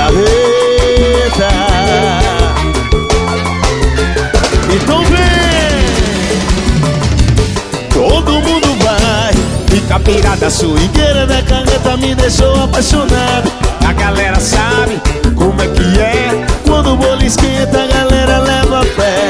carreta. Então vem, todo mundo vai. Fica pirada, swingueira da carreta me deixou apaixonado. A galera sabe como é que é. Quando o bolo esquenta, a galera leva fé.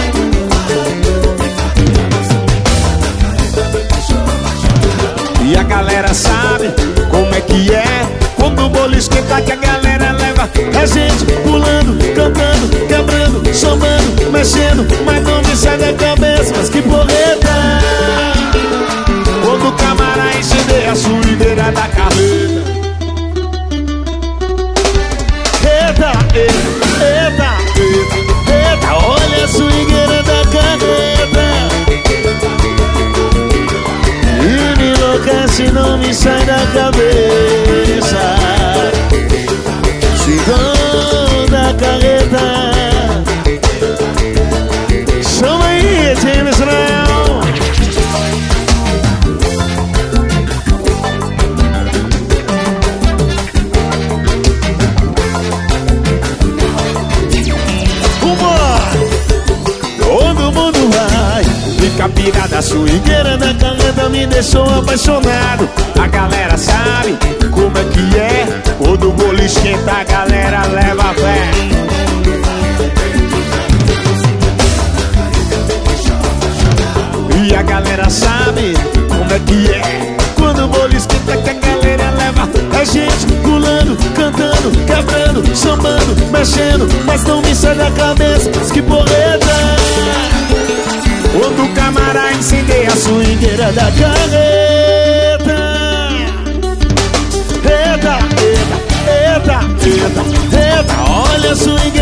E a galera sabe como é que é. Quando o bolo esquenta, que a galera leva. É gente pulando, cantando, quebrando, somando, mexendo, mas não me sai da cabeça. Mas que porreta! Quando o camarão encender a swingueira da carreta. Eita, eita, eita, eita, eita, olha a swingueira da carreta. E me enlouquece, não me sai da cabeça. Swingão da carreta. Chama aí, James Brown. Todo mundo vai. Fica pirada, a swingueira da carreta me deixou apaixonado. A galera sabe como é que é. Quando o bolo esquenta, a galera leva fé. E a galera sabe como é que é. Quando o bolo esquenta, que a galera leva. É gente pulando, cantando, quebrando, sambando, mexendo, mas não me sai da cabeça. Mas que porreta! Quando o camarão incendeia a swingueira da carreta. Eita, eita, eita, eita, eita, olha a swingueira.